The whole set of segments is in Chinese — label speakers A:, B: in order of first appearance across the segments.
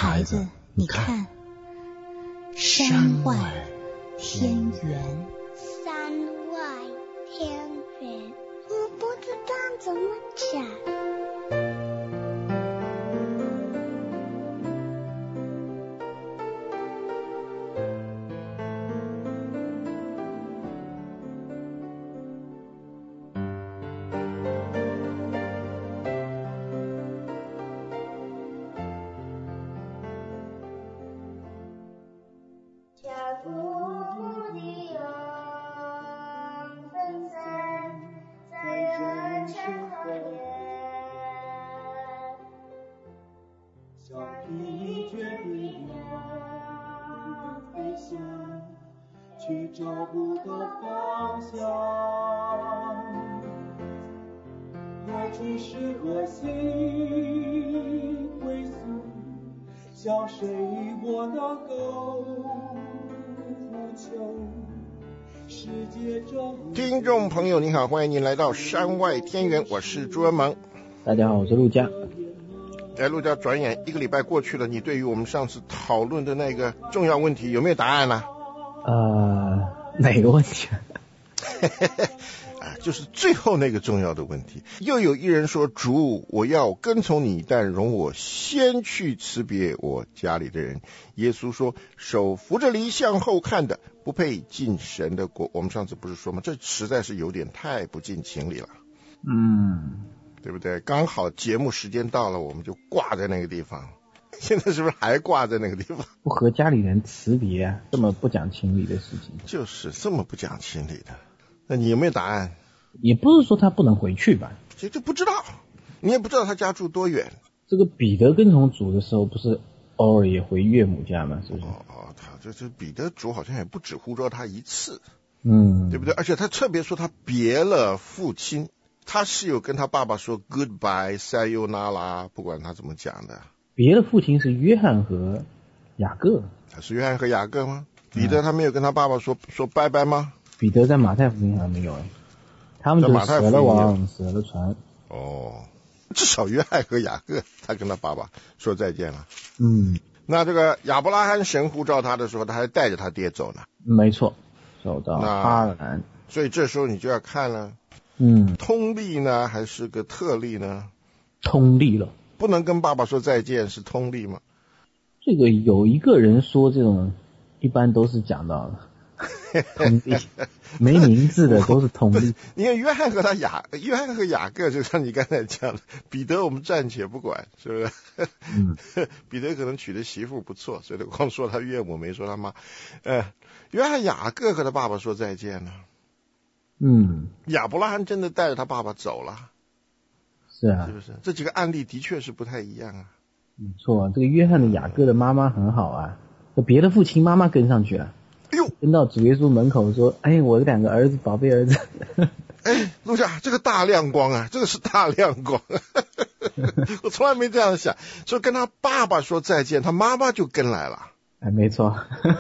A: 孩子，你看，山外天远。
B: 山外天远，我不知道怎么讲。
C: 去找不到方向，爱只是和心归宿，向谁我能够呼求？世界中
D: 听众朋友您好，欢迎您来到山外天远，我是朱文萌。
E: 大家好，我是陆家。
D: 陆家，转眼一个礼拜过去了，你对于我们上次讨论的那个重要问题有没有答案呢？
E: 哪个问题
D: 就是最后那个重要的问题。又有一人说，主，我要跟从你，但容我先去辞别我家里的人。耶稣说，手扶着犁向后看的，不配进神的国。我们上次不是说吗？这实在是有点太不近情理了。对不对？刚好节目时间到了，我们就挂在那个地方。现在是不是还挂在那个地方？
E: 不和家里人辞别啊，这么不讲情理的事情。
D: 就是这么不讲情理的。那你有没有答案？
E: 也不是说他不能回去吧，
D: 这就不知道，你也不知道他家住多远。
E: 这个彼得跟从主的时候，不是偶尔也回岳母家吗？是不是？
D: 他这彼得主好像也不止呼召他一次，
E: 对
D: 不对？而且他特别说他别了父亲，他是有跟他爸爸说 goodbye sayonara， 不管他怎么讲的。
E: 别的父亲是约翰和雅各。
D: 他是约翰和雅各吗？彼得他没有跟他爸爸说拜拜吗？
E: 彼得在马太福音还没有，他们就舍了网，舍了船。
D: 至少约翰和雅各他跟他爸爸说再见了。那这个亚伯拉罕神呼召他的时候，他还带着他爹走呢。
E: 没错，走到哈兰。
D: 所以这时候你就要看了，通例呢还是个特例呢？
E: 通例了。
D: 不能跟爸爸说再见是通例吗？这
E: 个有一个人说这种一般都是讲到通例，没名字的都是通例。
D: 你看约翰和雅各，就像你刚才讲的，彼得我们暂且不管，是不是？彼得可能娶的媳妇不错，所以光说他岳母没说他妈。约翰雅各和他爸爸说再见了。亚伯拉罕真的带着他爸爸走了。
E: 是啊，
D: 是不是？这几个案例的确是不太一样啊。
E: 没错，这个约翰的雅各的妈妈很好啊，别的父亲妈妈跟上去了，跟到主耶稣门口说：“哎，我的两个儿子，宝贝儿子。”
D: 陆家，这个大亮光啊，这个是大亮光。我从来没这样想，说跟他爸爸说再见，他妈妈就跟来了。
E: 没错。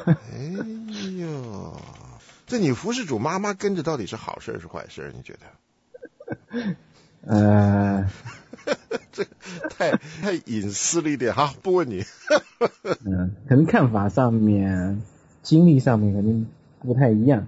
D: 这你服侍主妈妈跟着到底是好事是坏事？你觉得？这太隐私了一点哈，不问你。
E: 可能看法上面、经历上面肯定不太一样。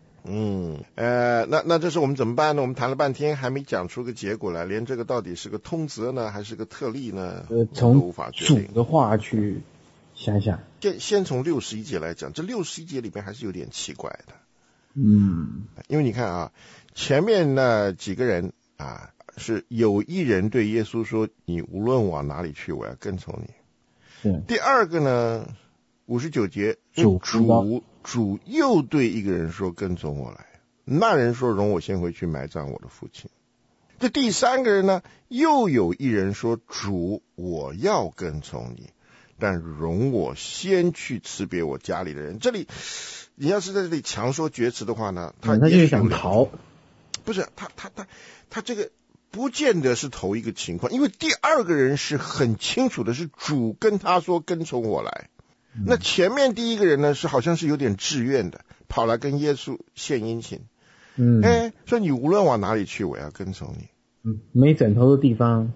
D: 那这是我们怎么办呢？我们谈了半天还没讲出个结果来，连这个到底是个通则呢，还是个特例呢？
E: 从
D: 无法决定
E: 主的话去想想。
D: 先从61节来讲，这61节里面还是有点奇怪的。因为你看啊，前面那几个人啊。是有一人对耶稣说，你无论往哪里去，我要跟从你。第二个呢，59节，主又对一个人说，跟从我来。那人说，容我先回去埋葬我的父亲。这第三个人呢，又有一人说，主，我要跟从你，但容我先去辞别我家里的人。这里你要是在这里强说厥词的话呢，他
E: 就是想逃。
D: 不是，他这个不见得是头一个情况，因为第二个人是很清楚的，是主跟他说跟从我来。那前面第一个人呢，是好像是有点自愿的，跑来跟耶稣献殷勤。说你无论往哪里去，我要跟从你。
E: 没枕头的地方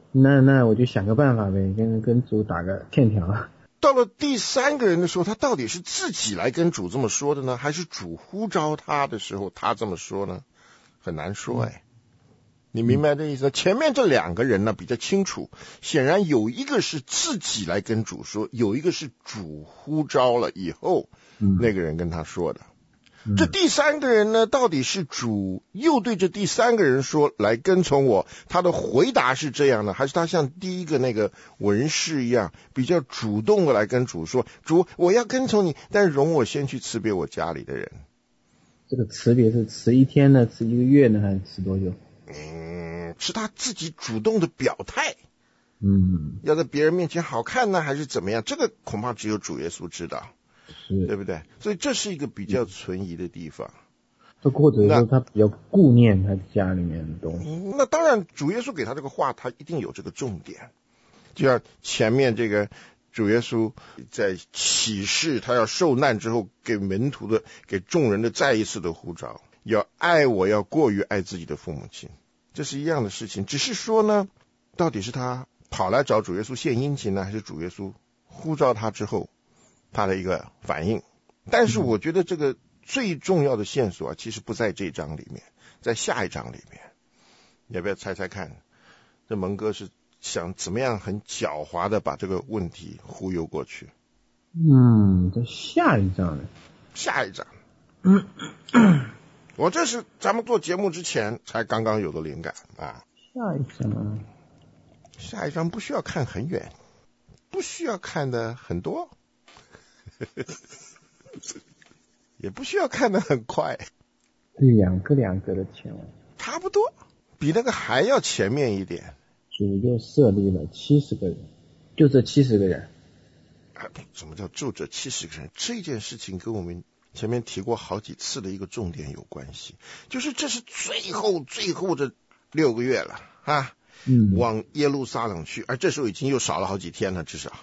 E: 那我就想个办法呗，跟主打个欠条。
D: 到了第3个人的时候，他到底是自己来跟主这么说的呢，还是主呼召他的时候他这么说呢？很难说哎。你明白这意思？前面这2个人呢比较清楚，显然有一个是自己来跟主说，有一个是主呼召了以后那个人跟他说的。这第3个人呢，到底是主又对这第3个人说来跟从我，他的回答是这样的，还是他像第一个那个文士一样比较主动的来跟主说，主我要跟从你，但容我先去辞别我家里的人。
E: 这个辞别是辞1天呢，辞1个月呢，还是辞多久？
D: 是他自己主动的表态。要在别人面前好看呢，还是怎么样？这个恐怕只有主耶稣知道，对不对？所以这是一个比较存疑的地方。
E: 或者说他比较顾念他家里面的东西。
D: 那当然，主耶稣给他这个话，他一定有这个重点。就像前面这个主耶稣在启示他要受难之后，给门徒的、给众人的再一次的呼召，要爱我，要过于爱自己的父母亲。这是一样的事情，只是说呢，到底是他跑来找主耶稣献殷勤呢，还是主耶稣呼召他之后他的一个反应？但是我觉得这个最重要的线索其实不在这章里面，在下一章里面。你要不要猜猜看，这蒙哥是想怎么样很狡猾的把这个问题忽悠过去？
E: 这下一章呢？
D: 下一章。我这是咱们做节目之前才刚刚有的灵感啊。下一章不需要看很远，不需要看的很多，也不需要看的很快。
E: 两个的前文，
D: 差不多，比那个还要前面一点。
E: 主又设立了70个人，就这70个人。
D: 什么叫就这70个人？这件事情跟我们前面提过好几次的一个重点有关系，就是这是最后这6个月了啊，往耶路撒冷去，而这时候已经又少了好几天了，至少。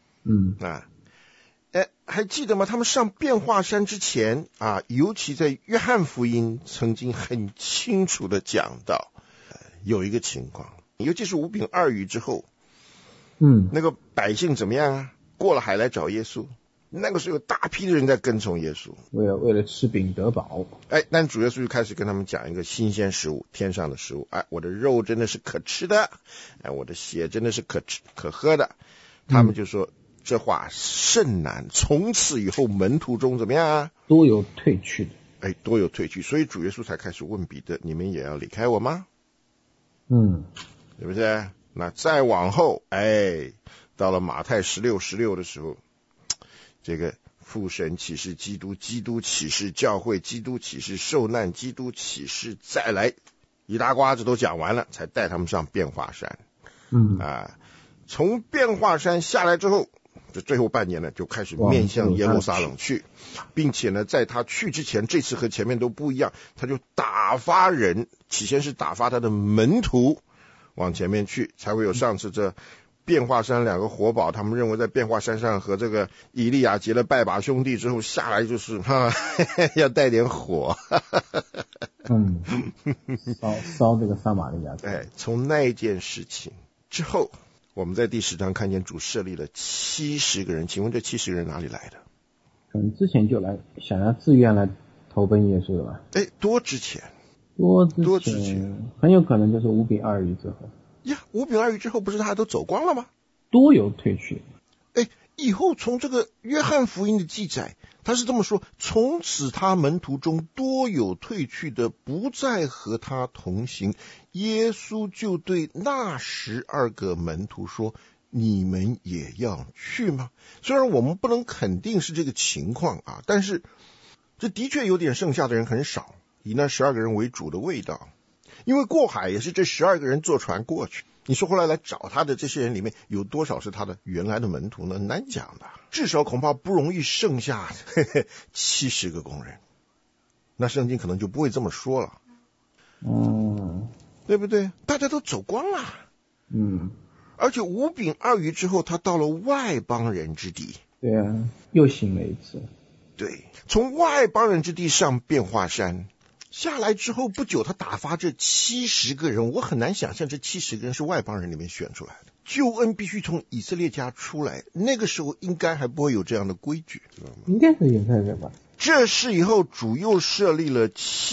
D: 还记得吗？他们上变化山之前啊，尤其在约翰福音曾经很清楚的讲到，有一个情况，尤其是五饼二鱼之后，那个百姓怎么样啊？过了海来找耶稣。那个时候有大批的人在跟从耶稣，
E: 为了吃饼得饱。
D: 但主耶稣就开始跟他们讲一个新鲜食物，天上的食物。我的肉真的是可吃的，我的血真的是可喝的。他们就说这话甚难，从此以后门徒中怎么样啊？
E: 多有退去的。
D: 多有退去，所以主耶稣才开始问彼得：你们也要离开我吗？对不对？那再往后，到了马太16的时候。这个父神启示基督，基督启示教会，基督启示受难，基督启示再来，一大瓜子都讲完了，才带他们上变化山。从变化山下来之后，这最后半年呢，就开始面向耶路撒冷去，并且呢，在他去之前，这次和前面都不一样，他就打发人，起先是打发他的门徒往前面去，才会有上次这变化山2个活宝，他们认为在变化山上和这个以利亚结了拜把兄弟之后下来就是要带点火
E: 烧这个撒玛利亚。
D: 从那件事情之后，我们在第10章看见主设立了70个人，请问这70个人哪里来的？
E: 可能之前就来想要自愿来投奔耶稣的吧？
D: 多之前
E: 很有可能就是五饼二鱼之后。
D: 五饼二鱼之后不是他都走光了吗？
E: 多有退去。
D: 以后从这个约翰福音的记载，他是这么说：从此他门徒中多有退去的，不再和他同行。耶稣就对那12个门徒说：你们也要去吗？虽然我们不能肯定是这个情况啊，但是这的确有点剩下的人很少，以那12个人为主的味道。因为过海也是这12个人坐船过去，你说后来找他的这些人里面有多少是他的原来的门徒呢？难讲的，至少恐怕不容易剩下70个工人，那圣经可能就不会这么说了。对不对？大家都走光了。而且五饼二鱼之后，他到了外邦人之地。
E: 对啊，又醒了一次。
D: 对，从外邦人之地上变化山， 下来之后不久，他打发这70个人，我很难想象这70个人是外邦人里面选出来的。救恩必须从以色列家出来，那个时候应该还不会有这样的规矩，知道吗？
E: 应该是犹太人吧。
D: 这事以后，主又设立了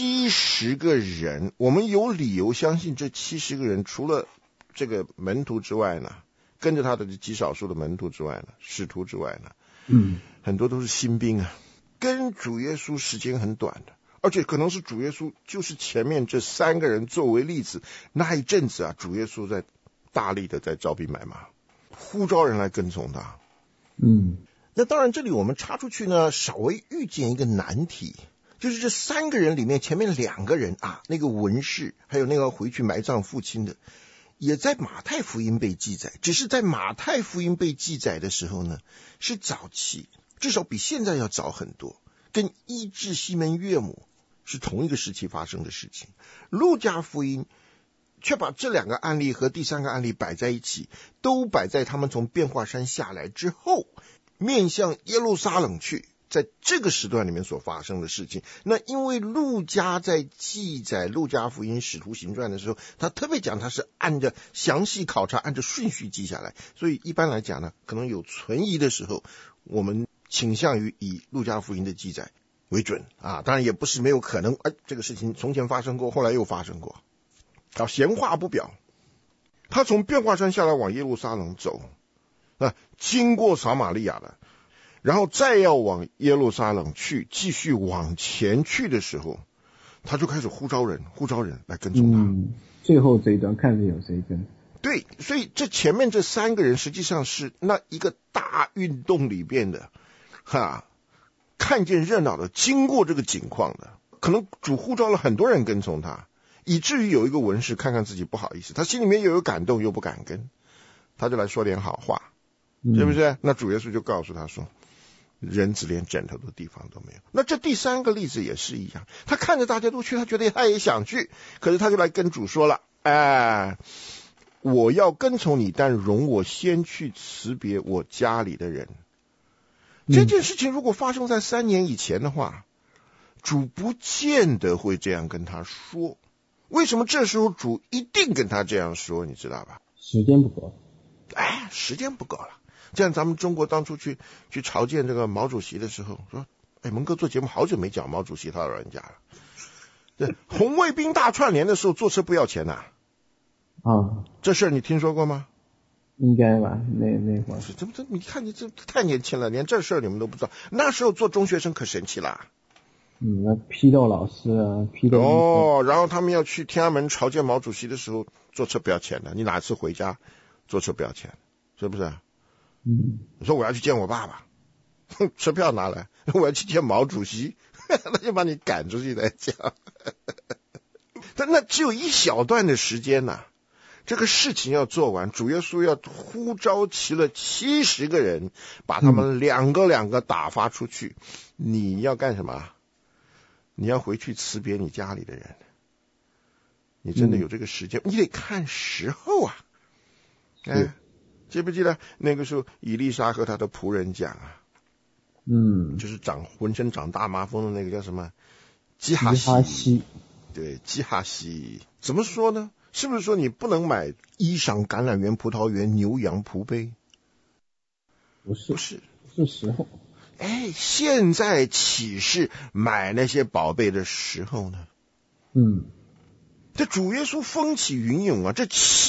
D: 70个人，我们有理由相信这70个人除了这个门徒之外呢，跟着他的极少数的门徒之外呢，使徒之外呢，很多都是新兵啊，跟主耶稣时间很短的，而且可能是主耶稣就是前面这3个人作为例子，那一阵子啊，主耶稣在大力的在招兵买马，呼召人来跟从他。那当然这里我们插出去呢，稍微遇见一个难题，就是这3个人里面前面2个人啊，那个文士还有那个回去埋葬父亲的，也在马太福音被记载，只是在马太福音被记载的时候呢，是早期，至少比现在要早很多，跟医治西门岳母是同一个时期发生的事情。路加福音却把这2个案例和第3个案例摆在一起，都摆在他们从变化山下来之后，面向耶路撒冷去，在这个时段里面所发生的事情。那因为路加在记载路加福音使徒行传的时候，他特别讲他是按着详细考察，按着顺序记下来，所以一般来讲呢，可能有存疑的时候，我们倾向于以路加福音的记载为准啊。当然也不是没有可能，这个事情从前发生过，后来又发生过。好，闲话不表，他从变化山下来往耶路撒冷走，经过撒玛利亚了，然后再要往耶路撒冷去，继续往前去的时候，他就开始呼召人来跟从他。
E: 最后这一段看着有谁跟。
D: 对，所以这前面这3个人实际上是那一个大运动里边的看见热闹的，经过这个景况的，可能主呼召了很多人跟从他，以至于有一个文士看看自己不好意思，他心里面又有感动又不敢跟，他就来说点好话，是不是？那主耶稣就告诉他说，人子连枕头的地方都没有。那这第3个例子也是一样，他看着大家都去，他觉得他也想去，可是他就来跟主说了，我要跟从你，但容我先去辞别我家里的人。这件事情如果发生在3年以前的话，主不见得会这样跟他说。为什么这时候主一定跟他这样说，你知道吧？
E: 时间不够。
D: 时间不够了。这样咱们中国当初去朝见这个毛主席的时候，说蒙哥做节目好久没讲毛主席他老人家了。对，红卫兵大串联的时候坐车不要钱呐。这事儿你听说过吗？
E: 应该吧，那会儿
D: 这你看你这太年轻了，连这事儿你们都不知道。那时候做中学生可神奇啦。
E: 那批斗老师啊，批斗
D: 然后他们要去天安门朝见毛主席的时候，坐车不要钱的。你哪次回家坐车不要钱，是不是？你说我要去见我爸爸，车票拿来，我要去见毛主席，那就把你赶出去再讲。但那只有一小段的时间呐，这个事情要做完，主耶稣要呼召齐了70个人，把他们2个打发出去。你要干什么？你要回去辞别你家里的人。你真的有这个时间？你得看时候啊。记不记得那个时候以利沙和他的仆人讲啊，就是浑身长大麻风的那个叫什么基哈西，对，基哈西怎么说呢？是不是说你不能买衣裳、橄榄园、葡萄园、牛羊、仆婢？
E: 不是时候。
D: 现在岂是买那些宝贝的时候呢？这主耶稣风起云涌啊，这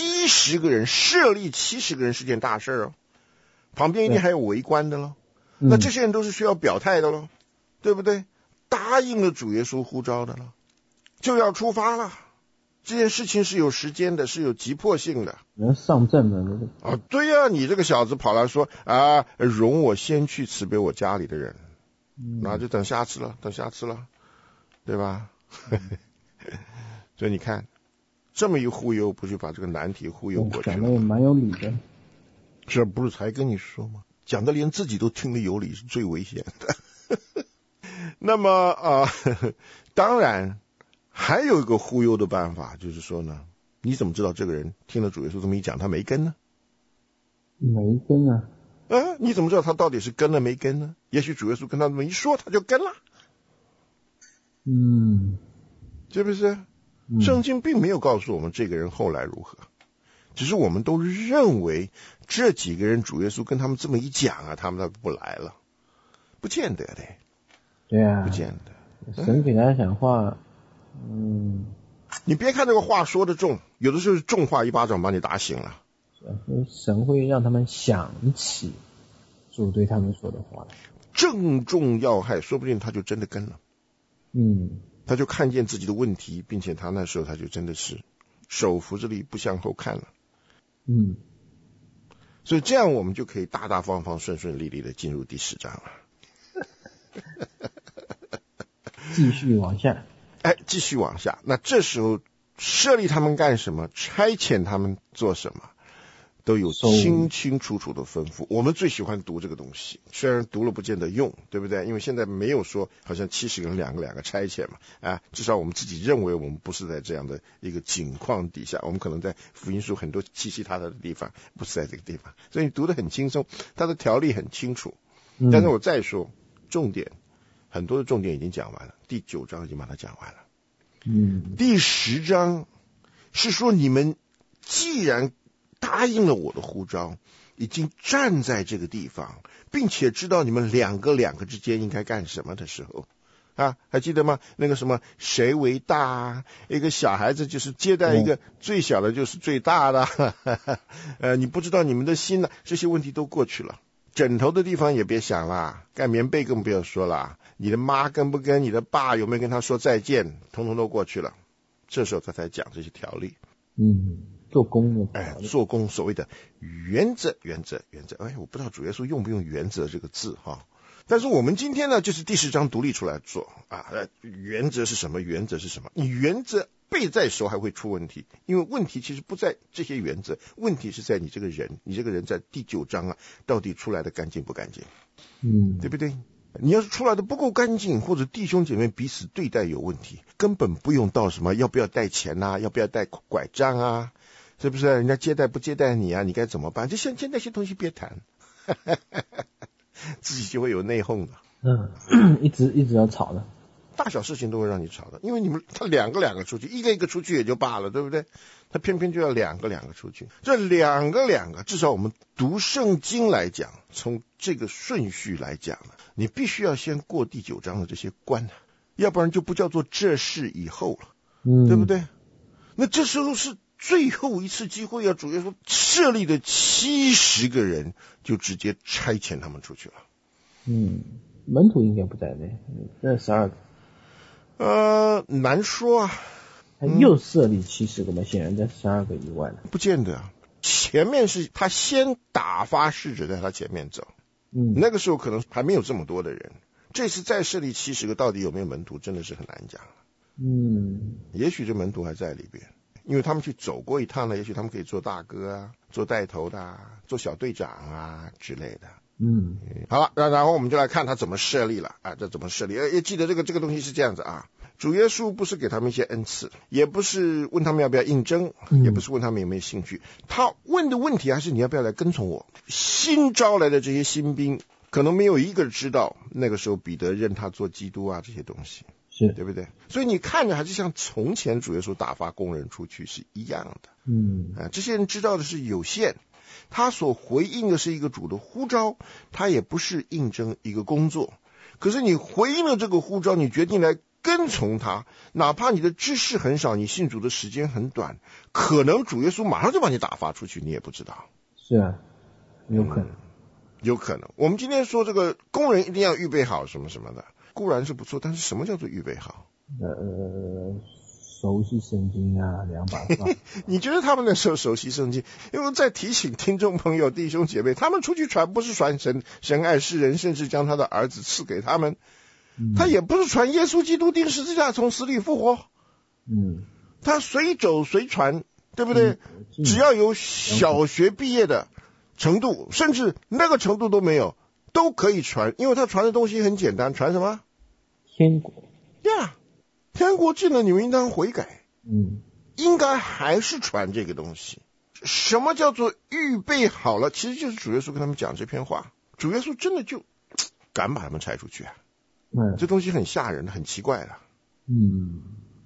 D: 70个人设立70个人是件大事哦，旁边一定还有围观的咯。那这些人都是需要表态的咯，对不对？答应了主耶稣呼召的了，就要出发了。这件事情是有时间的，是有急迫性的。
E: 人上阵了
D: 对呀，你这个小子跑来说容我先去辞别我家里的人，那就等下次了，对吧？所以你看，这么一忽悠，不就把这个难题忽悠过去了？
E: 讲的也蛮有理的。
D: 这不是才跟你说吗？讲的连自己都听得有理，是最危险的。那么当然还有一个忽悠的办法，就是说呢，你怎么知道这个人听了主耶稣这么一讲，他没跟呢？
E: 没跟啊。
D: 你怎么知道他到底是跟了没跟呢？也许主耶稣跟他这么一说，他就跟了。 是不是？圣经并没有告诉我们这个人后来如何，只是我们都认为这几个人主耶稣跟他们这么一讲啊，他们不来了，不见得的。
E: 对啊，
D: 不见得。
E: 神给大家讲话，
D: 你别看这个话说的重，有的时候是重话一巴掌把你打醒了。
E: 神会让他们想起主对他们说的话，
D: 正中要害，说不定他就真的跟了。他就看见自己的问题，并且他那时候他就真的是手扶着力不向后看了。所以这样我们就可以大大方方顺顺利利的进入第10章了。
E: 继续往下。
D: 继续往下。那这时候设立他们干什么，差遣他们做什么，都有清清楚楚的吩咐。我们最喜欢读这个东西，虽然读了不见得用，对不对？因为现在没有说好像70个人两个差遣嘛，至少我们自己认为我们不是在这样的一个境况底下，我们可能在福音书很多稀奇他的地方不是在这个地方，所以你读得很轻松，它的条例很清楚。但是我再说重点，很多的重点已经讲完了，第9章已经把它讲完了。第10章是说你们既然答应了我的呼召，已经站在这个地方，并且知道你们两个之间应该干什么的时候还记得吗？那个什么谁为大啊，一个小孩子就是接待一个最小的就是最大的你不知道你们的心这些问题都过去了。枕头的地方也别想了，盖棉被更不要说了，你的妈跟不跟你的爸有没有跟他说再见，统统都过去了。这时候他才讲这些条例。
E: 做工
D: 做工所谓的原则。我不知道主耶稣用不用原则这个字但是我们今天呢，就是第10章独立出来做原则是什么？你原则背在手还会出问题，因为问题其实不在这些原则，问题是在你这个人，在第9章到底出来的干净不干净？对不对？你要是出来的不够干净，或者弟兄姐妹彼此对待有问题，根本不用到什么要不要带钱要不要带拐杖是不是？人家接待不接待你你该怎么办？就像那些东西别谈自己就会有内讧的。
E: 一直要吵的，
D: 大小事情都会让你吵的，因为他两个出去，一个出去也就罢了，对不对？他偏偏就要两个出去。这两个至少我们读圣经来讲，从这个顺序来讲你必须要先过第9章的这些关要不然就不叫做这事以后了，对不对？那这时候是最后一次机会主耶稣设立的70个人就直接差遣他们出去了。
E: 门徒应该不在内，这12
D: 个难说
E: 他又设立70个嘛，显然在12个以外了。
D: 不见得前面是他先打发使者在他前面走，那个时候可能还没有这么多的人，这次再设立70个，到底有没有门徒真的是很难讲。也许这门徒还在里边，因为他们去走过一趟也许他们可以做大哥做带头的做小队长之类的。好了，然后我们就来看他怎么设立了这怎么设立。也记得这个东西是这样子主耶稣不是给他们一些恩赐，也不是问他们要不要应征，也不是问他们有没有兴趣，他问的问题还是你要不要来跟从我。新招来的这些新兵可能没有一个知道那个时候彼得认他做基督这些东西，
E: 是
D: 对不对？所以你看着还是像从前主耶稣打发工人出去是一样的。这些人知道的是有限，他所回应的是一个主的呼召，他也不是应征一个工作。可是你回应了这个呼召，你决定来跟从他，哪怕你的知识很少，你信主的时间很短，可能主耶稣马上就把你打发出去，你也不知道。
E: 是有可能。
D: 有可能。我们今天说这个工人一定要预备好什么什么的，固然是不错，但是什么叫做预备好？
E: 熟悉圣经2把刷。
D: 你觉得他们那时候熟悉圣经？因为在提醒听众朋友弟兄姐妹，他们出去传不是传神爱世人，甚至将他的儿子赐给他们，他也不是传耶稣基督钉十字架从死里复活。他随走随传，对不对？只要有小学毕业的程度，甚至那个程度都没有，都可以传，因为他传的东西很简单。传什么？
E: 天国。
D: 天国近了，你们应当悔改。应该还是传这个东西。什么叫做预备好了？其实就是主耶稣跟他们讲这篇话，主耶稣真的就敢把他们拆出去这东西很吓人的，很奇怪的。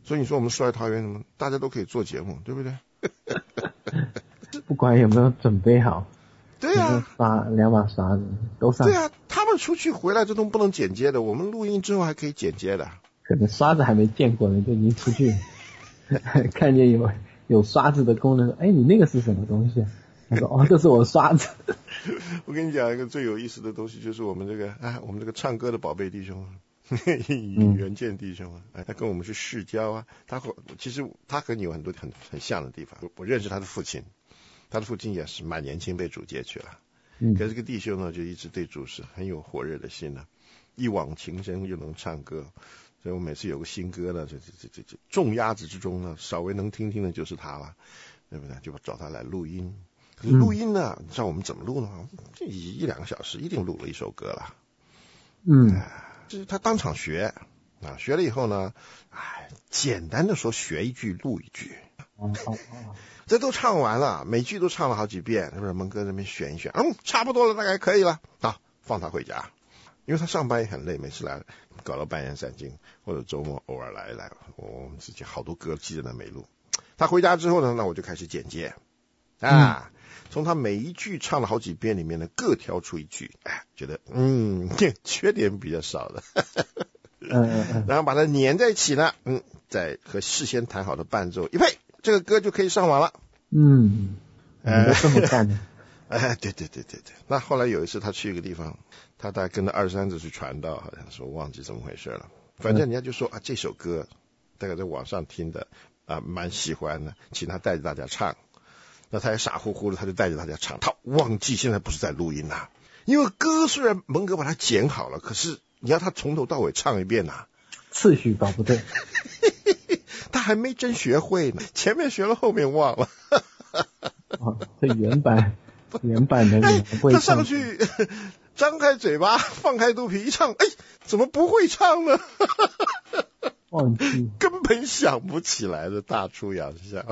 D: 所以你说我们世外桃源什么，大家都可以做节目，对不对？
E: 不管有没有准备好，
D: 对呀，
E: 两把刷子都上。
D: 对啊，他们出去回来这都不能剪接的，我们录音之后还可以剪接的。
E: 可能刷子还没见过呢，就已经出去看见有刷子的功能，哎，你那个是什么东西？他说哦，这是我刷子。
D: 我跟你讲一个最有意思的东西，就是我们这个唱歌的宝贝弟兄袁健弟兄他跟我们是世交啊。其实他和你有很多很像的地方。我认识他的父亲，他的父亲也是蛮年轻被主接去了。可是这个弟兄呢，就一直对主是很有火热的心呢，一往情深又能唱歌。所以我每次有个新歌呢，这众鸭子之中呢，稍微能听的就是他了，对不对？就找他来录音。可是录音呢，你知道我们怎么录呢？这1-2个小时一定录了一首歌了。就是他当场学啊，学了以后呢，简单的说学一句录一句。这都唱完了，每句都唱了好几遍，是不是？蒙哥这边选一选，差不多了，大概可以了，好，放他回家。因为他上班也很累，每次来搞到半夜3更，或者周末偶尔来，我们自己好多歌记在那没录。他回家之后呢，那我就开始剪接从他每一句唱了好几遍里面呢，各挑出一句，觉得缺点比较少的，然后把它粘在一起呢，再和事先弹好的伴奏一配，这个歌就可以上网了。
E: 你都这么干的？
D: 对。那后来有一次他去一个地方，他大概跟着23子去传道，好像说忘记怎么回事了。反正人家就说这首歌大概在网上听的蛮喜欢的，请他带着大家唱。那他也傻乎乎的，他就带着大家唱，他忘记现在不是在录音啦。因为歌虽然蒙哥把它剪好了，可是你要他从头到尾唱一遍
E: 次序搞不对。
D: 他还没真学会呢，前面学了后面忘了。
E: 这原版的会唱，
D: 他上去张开嘴巴放开肚皮一唱，怎么不会唱呢？
E: 忘记，
D: 根本想不起来的，大出洋相。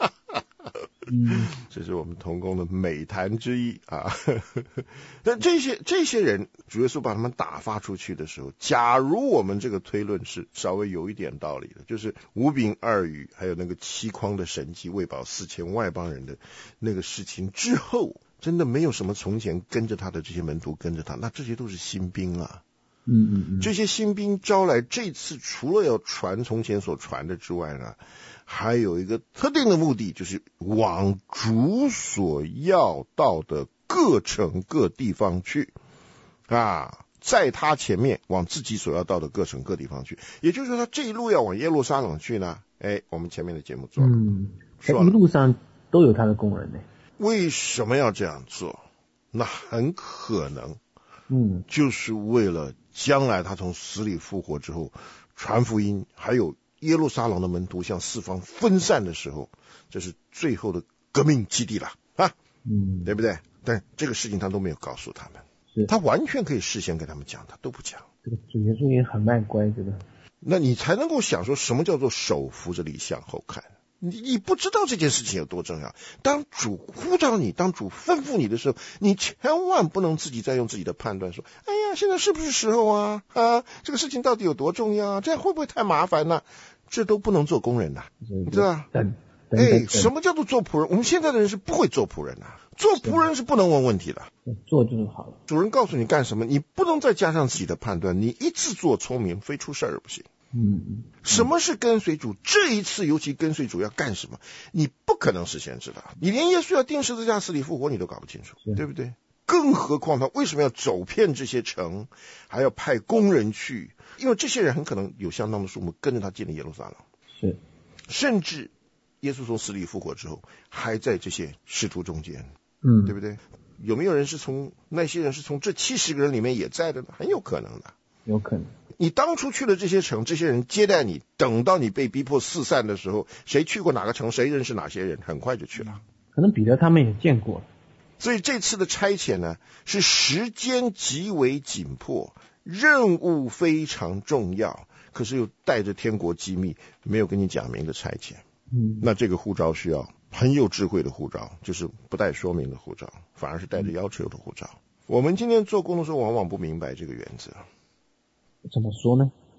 D: 这是我们同工的美谈之一啊。但这些人，主耶稣把他们打发出去的时候，假如我们这个推论是稍微有一点道理的，就是5饼2鱼还有那个7筐的神迹喂饱4000外邦人的那个事情之后，真的没有什么从前跟着他的这些门徒跟着他，那这些都是新兵啊。这些新兵招来，这次除了要传从前所传的之外呢，还有一个特定的目的，就是往主所要到的各城各地方去在他前面往自己所要到的各城各地方去。也就是说他这一路要往耶路撒冷去呢，我们前面的节目做了，
E: 一路上都有他的工人呢。
D: 为什么要这样做？那很可能就是为了将来他从死里复活之后传福音，还有耶路撒冷的门徒向四方分散的时候，这是最后的革命基地了对不对？但这个事情他都没有告诉他们，他完全可以事先跟他们讲，他都不讲。
E: 这个主耶稣也很卖乖，这个
D: 那你才能够想说什么叫做手扶着犁向后看。你不知道这件事情有多重要。当主呼召你，当主吩咐你的时候，你千万不能自己再用自己的判断说，哎呀，现在是不是时候啊？这个事情到底有多重要啊？这样会不会太麻烦呢？这都不能做工人的，你知道吧？什么叫做做仆人？我们现在的人是不会做仆人的，做仆人是不能问问题的，
E: 做就是好了。
D: 主人告诉你干什么，你不能再加上自己的判断，你一自作聪明，非出事儿不行。什么是跟随主？这一次尤其跟随主要干什么，你不可能事先知道。你连耶稣要钉十字架死里复活你都搞不清楚，对不对？更何况他为什么要走遍这些城，还要派工人去？因为这些人很可能有相当的数目跟着他进了耶路撒冷，甚至耶稣从死里复活之后还在这些使徒中间，对不对？有没有人是从那些人是从这70个人里面也在的呢？很有可能的，
E: 有可能。
D: 你当初去了这些城，这些人接待你，等到你被逼迫四散的时候，谁去过哪个城，谁认识哪些人，很快就去了。
E: 可能彼得他们也见过。
D: 所以这次的差遣呢，是时间极为紧迫，任务非常重要，可是又带着天国机密，没有跟你讲明的差遣。那这个护照需要很有智慧的护照，就是不带说明的护照，反而是带着要求的护照。我们今天做工的时候往往不明白这个原则。
E: 怎么说呢？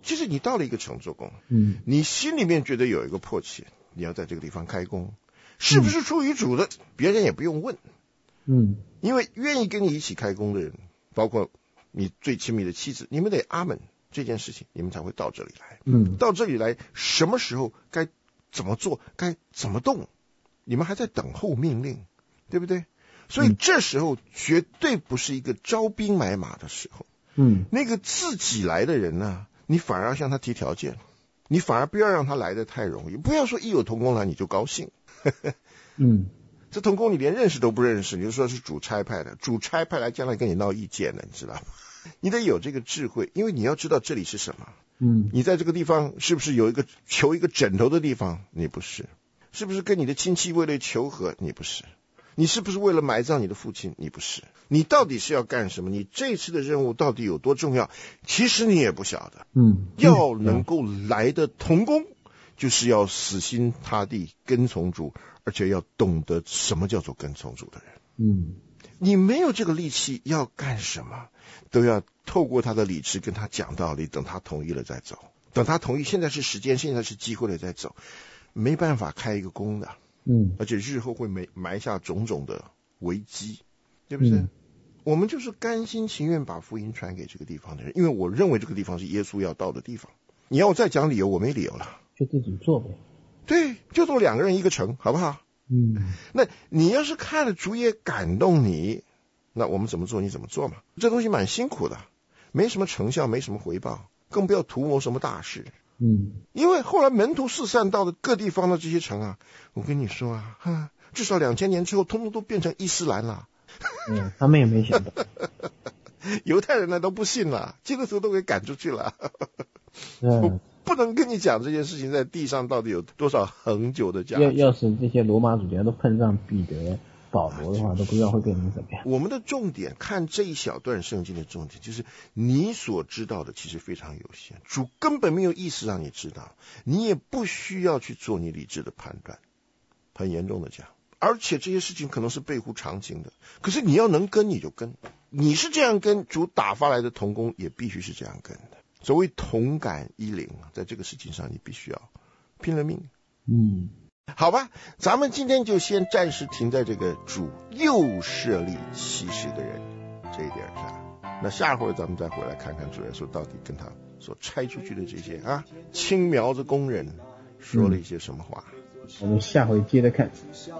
D: 其实你到了一个城做工，你心里面觉得有一个迫切，你要在这个地方开工，是不是出于主的，别人也不用问，因为愿意跟你一起开工的人，包括你最亲密的妻子，你们得阿门这件事情，你们才会到这里来。到这里来，什么时候该怎么做，该怎么动，你们还在等候命令，对不对？所以这时候绝对不是一个招兵买马的时候。那个自己来的人呢，你反而要向他提条件，你反而不要让他来得太容易，不要说一有同工来你就高兴。这同工你连认识都不认识，你就说是主差派的，主差派来将来跟你闹意见的，你知道吗？你得有这个智慧，因为你要知道这里是什么。你在这个地方是不是有一个求一个枕头的地方？你不是。是不是跟你的亲戚为了求和？你不是。你是不是为了埋葬你的父亲？你不是。你到底是要干什么？你这次的任务到底有多重要？其实你也不晓得。要能够来的同工，就是要死心塌地跟从主，而且要懂得什么叫做跟从主的人。你没有这个力气，要干什么都要透过他的理智跟他讲道理，等他同意了再走，等他同意，现在是时间，现在是机会了再走，没办法开一个工的。而且日后会埋下种种的危机，对不对？我们就是甘心情愿把福音传给这个地方的人，因为我认为这个地方是耶稣要到的地方。你要我再讲理由，我没理由了，
E: 就自己做呗。
D: 对，就做2个人一个城，好不好？那你要是看了主也感动你，那我们怎么做你怎么做嘛。这东西蛮辛苦的，没什么成效，没什么回报，更不要图谋什么大事。因为后来门徒四散到的各地方的这些城啊，我跟你说啊，至少2000年之后，通通都变成伊斯兰了。
E: 他们也没想到，
D: 犹太人呢都不信了，基督徒都给赶出去了。我不能跟你讲这件事情在地上到底有多少恒久的价值。
E: 要是这些罗马主教都碰上彼得、保罗的话，都不知道会变成怎么样。
D: 我们的重点看这一小段圣经的重点，就是你所知道的其实非常有限，主根本没有意思让你知道，你也不需要去做你理智的判断，很严重的讲。而且这些事情可能是背乎常情的，可是你要能跟你就跟，你是这样跟，主打发来的同工也必须是这样跟的。所谓同感一灵，在这个事情上你必须要拼了命。好吧，咱们今天就先暂时停在这个主又设立奇事的人这一点上。那下回咱们再回来看看主耶稣到底跟他所拆出去的这些青苗子工人说了一些什么话。
E: 我们下回接着看。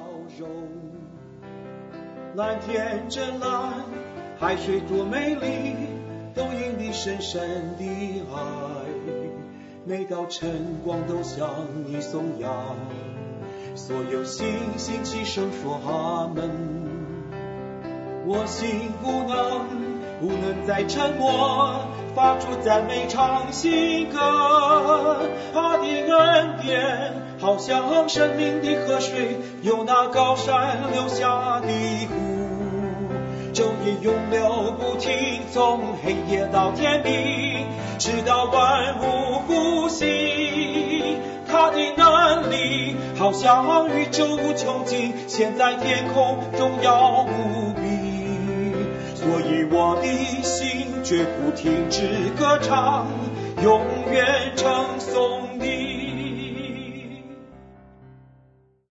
C: 蓝天真蓝，海水多美丽，都因你深深的爱。每道晨光都向你颂扬，所有星星齐声说阿门。我心不能再沉默，发出赞美唱新歌。他的恩典好像生命的河水，由那高山流下的湖，昼夜永流不停，从黑夜到天明，直到万物复兴。他的能力好像宇宙无穷尽，现在天空荣耀无比。所以我的心绝不停止歌唱，永远称颂